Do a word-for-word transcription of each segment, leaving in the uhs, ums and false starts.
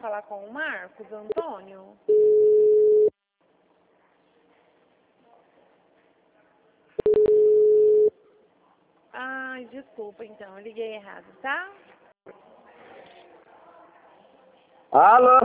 falar com o Marcos Antônio? Ai, desculpa, então, eu liguei errado, tá? Alô?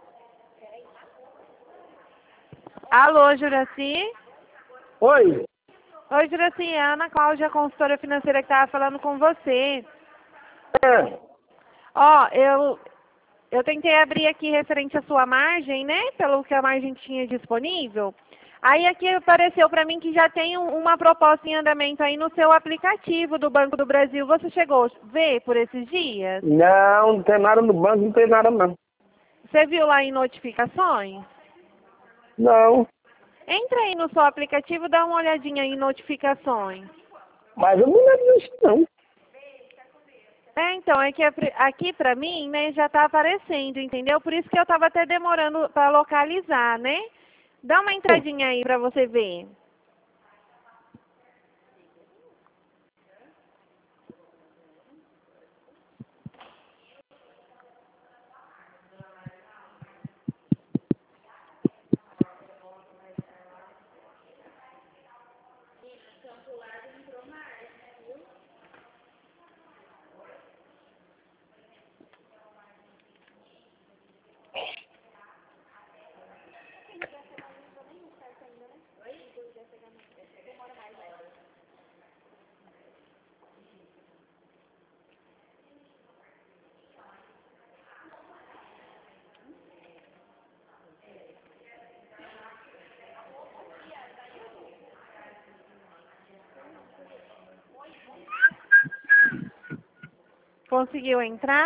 Alô, Juraci? Oi? Oi, Juraci, é a Ana Cláudia, consultora financeira que estava falando com você. É. Ó, eu, eu tentei abrir aqui referente à sua margem, né? Pelo que a margem tinha disponível. Aí aqui apareceu para mim que já tem um, uma proposta em andamento aí no seu aplicativo do Banco do Brasil. Você chegou a ver por esses dias? Não, não tem nada no banco, não tem nada não. Você viu lá em notificações? Não, Entra aí no seu aplicativo, dá uma olhadinha em notificações. mas eu não lembro disso não. É, então, é que aqui pra mim, né, já tá aparecendo, entendeu? Por isso que eu tava até demorando pra localizar, né? Dá uma entradinha aí pra você ver. Conseguiu entrar?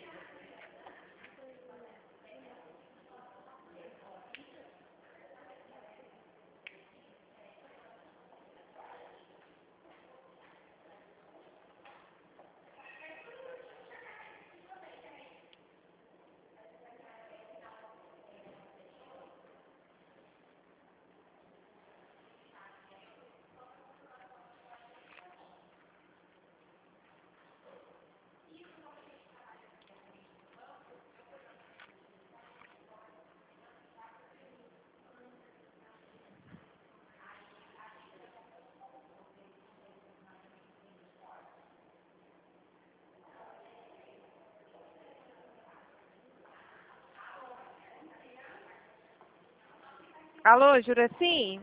Alô, Juraci?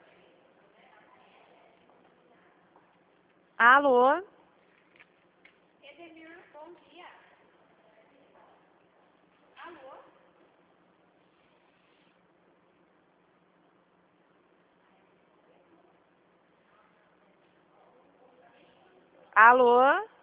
Alô? Bom dia. Alô? Alô?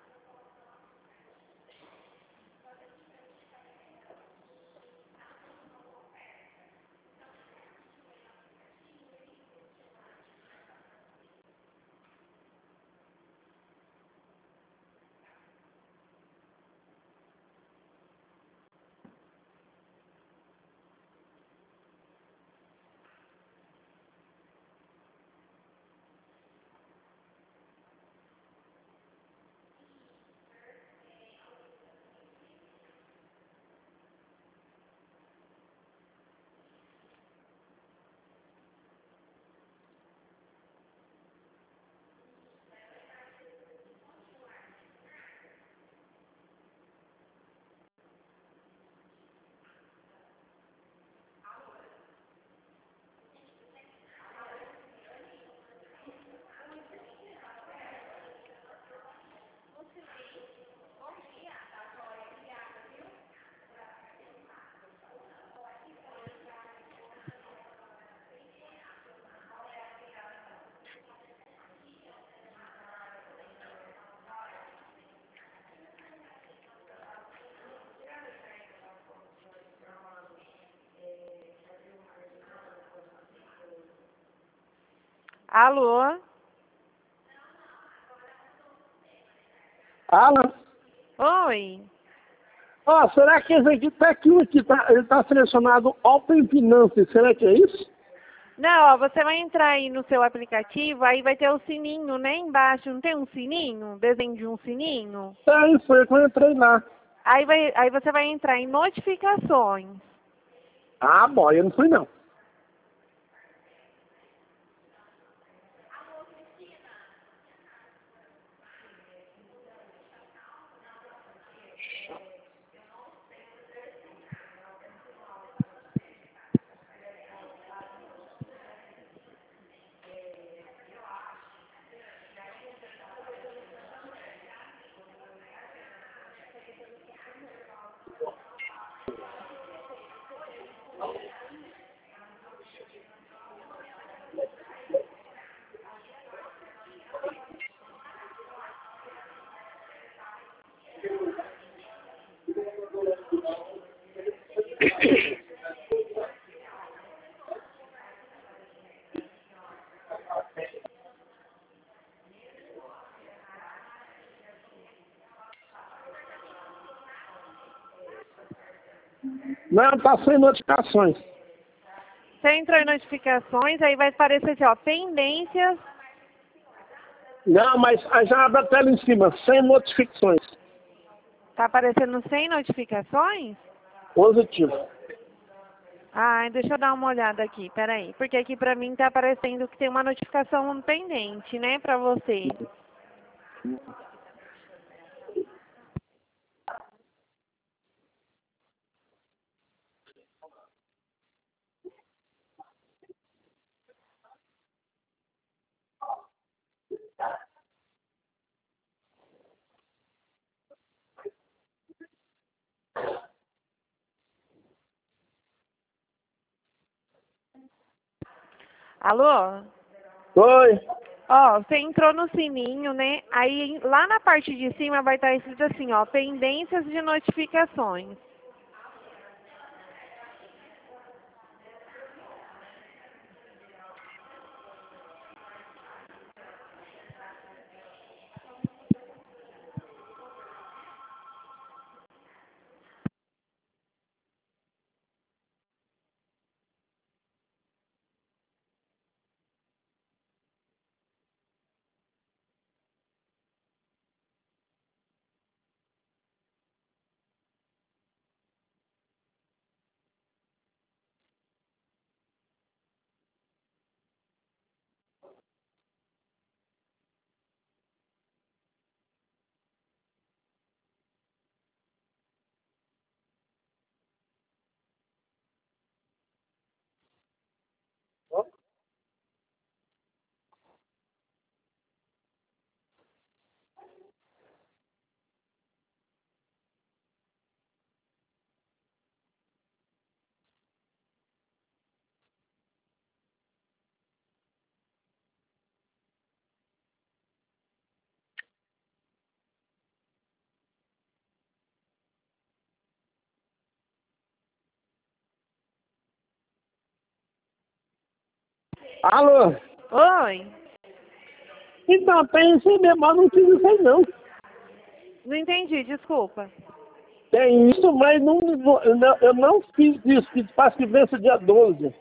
Alô? Alô? Oi? Ó, será que esse aqui tá aqui, aqui tá, ele tá selecionado Open Finance, será que é isso? Não, ó, você vai entrar aí no seu aplicativo, aí vai ter o sininho, né, embaixo. Não tem um sininho? Desenho de um sininho? É isso, foi quando eu entrei lá. Aí, vai, aí você vai entrar em notificações. Ah, bom, eu não fui não. Não, tá sem notificações. Você entrou em notificações, aí vai aparecer assim, ó, pendências. Não, mas aí já abre a tela em cima, sem notificações. Tá aparecendo sem notificações? Positivo. Ah, deixa eu dar uma olhada aqui, peraí. Porque aqui pra mim tá aparecendo que tem uma notificação pendente, né, pra você. Alô? Oi. Ó, você entrou no sininho, né? Aí lá na parte de cima vai estar escrito assim, ó, pendências de notificações. Alô? Oi? Então, tem isso aí mesmo, mas não fiz isso aí não. Não entendi, desculpa. Tem isso, mas não, eu, não, eu não fiz isso, que faz que vence dia doze.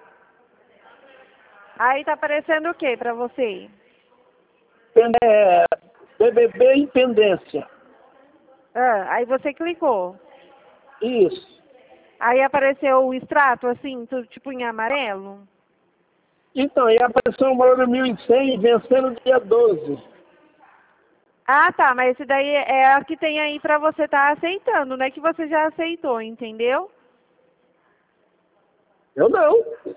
Aí tá aparecendo o que pra você? É, B B B em pendência. Ah, aí você clicou. Isso. Aí apareceu o extrato, assim, tudo tipo em amarelo? Então, aí apareceu o Moro mil e cem vencendo dia doze. Ah, tá, mas esse daí é a que tem aí pra você estar aceitando, não é que você já aceitou, entendeu? Eu não.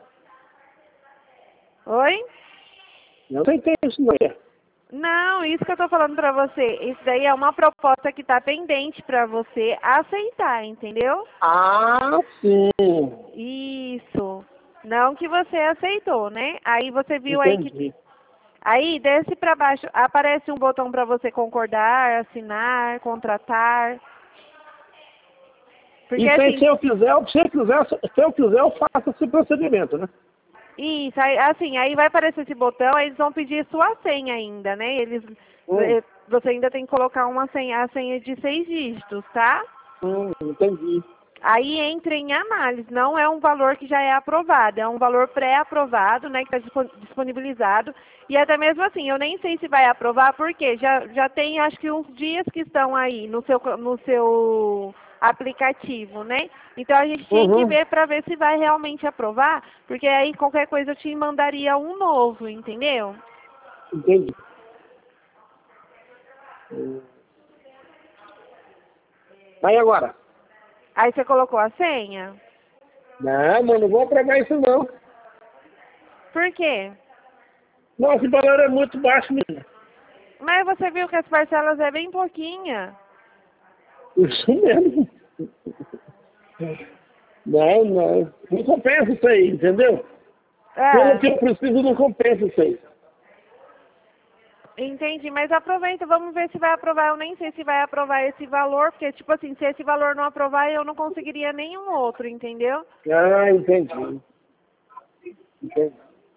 Oi? Eu não sei isso não é. Não, isso que eu tô falando pra você. Isso daí é uma proposta que tá pendente pra você aceitar, entendeu? Ah, sim. Isso. Não que você aceitou, né? Aí você viu aí que... Entendi. Aí, desce pra baixo, aparece um botão pra você concordar, assinar, contratar. Porque E tem, assim... se eu quiser, se eu quiser, se eu quiser, eu faço esse procedimento, né? Isso, aí, assim, aí vai aparecer esse botão, aí eles vão pedir sua senha ainda, né? Eles, Hum, eh, você ainda tem que colocar uma senha, a senha de seis dígitos, tá? hum, entendi. Aí entra em análise, não é um valor que já é aprovado, é um valor pré-aprovado, né, que está disponibilizado. E até mesmo assim, eu nem sei se vai aprovar, porque já, já tem acho que uns dias que estão aí no seu, no seu aplicativo, né? Então a gente tinha que Uhum. ver para ver se vai realmente aprovar, porque aí qualquer coisa eu te mandaria um novo, entendeu? Entendi. Aí agora? Aí você colocou a senha? Não, mano, não vou aprovar isso não. Por quê? Não, esse valor é muito baixo mesmo. Mas você viu que as parcelas é bem pouquinha. Isso mesmo. Não, não. Não compensa isso aí, entendeu? Pelo É. que eu preciso, não compensa isso aí. Entendi, mas aproveita, vamos ver se vai aprovar. Eu nem sei se vai aprovar esse valor, porque, tipo assim, se esse valor não aprovar, eu não conseguiria nenhum outro, entendeu? Ah, entendi. Entendi.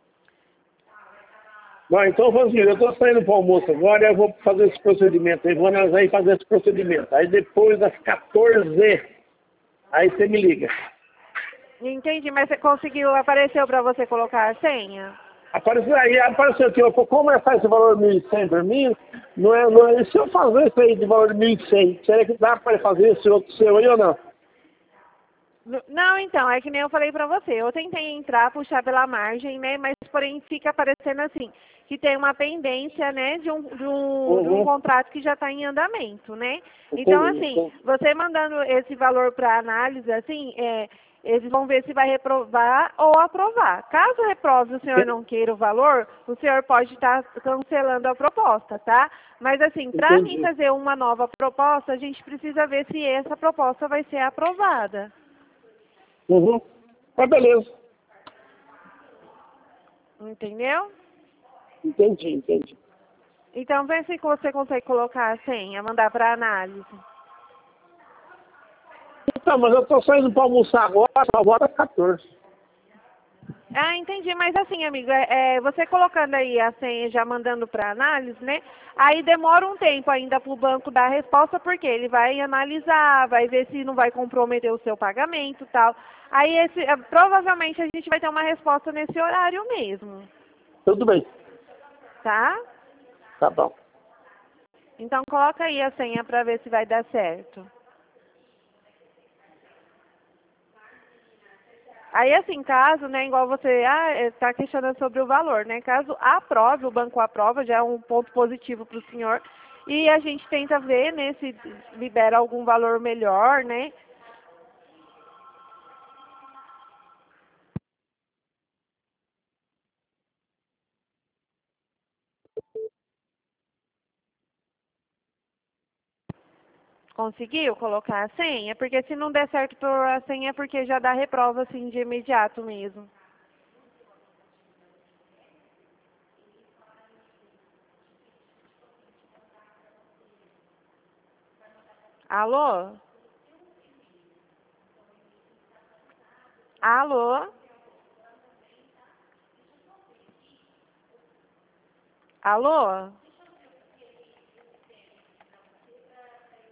Bom, então, Rosinho, eu estou saindo para o almoço agora e eu vou fazer esse procedimento aí. Vou analisar e fazer esse procedimento. Aí depois das quatorze, aí você me liga. Entendi, mas você conseguiu, apareceu para você colocar a senha? Apareceu aí, apareceu aqui, eu vou começar esse valor de mil e cem para mim, não é, não é, e se eu fazer isso aí de valor de mil e cem, será que dá para fazer esse outro seu aí ou não? N- Não, então, é que nem eu falei pra você. Eu tentei entrar, puxar pela margem, né? Mas porém fica aparecendo assim, que tem uma pendência, né, de um, de um, de um Uhum, contrato que já está em andamento, né? Então, entendi, assim, entendi. você mandando esse valor para análise, assim, é, eles vão ver se vai reprovar ou aprovar. Caso reprove e o senhor não queira o valor, o senhor pode estar cancelando a proposta, tá? Mas assim, para mim Entendi. fazer uma nova proposta, a gente precisa ver se essa proposta vai ser aprovada. Uhum. Tá beleza. Entendeu? Entendi, entendi. Então, vê se você consegue colocar a senha, mandar para análise. Então, mas eu tô saindo para almoçar agora, só volta às quatorze. Ah, entendi. Mas assim, amigo, é, é, você colocando aí a senha, já mandando para análise, né? Aí demora um tempo ainda para o banco dar a resposta, porque ele vai analisar, vai ver se não vai comprometer o seu pagamento e tal. Aí, esse, é, provavelmente, a gente vai ter uma resposta nesse horário mesmo, Tudo bem. tá? Tá bom. Então, coloca aí a senha para ver se vai dar certo. Aí, assim, caso, né, igual você ah, está questionando sobre o valor, né? Caso aprove, o banco aprova, já é um ponto positivo para o senhor. E a gente tenta ver, né, se libera algum valor melhor, né? Conseguiu colocar a senha? Porque se não der certo por a senha, é porque já dá reprova, assim, de imediato mesmo. Alô? Alô? Alô?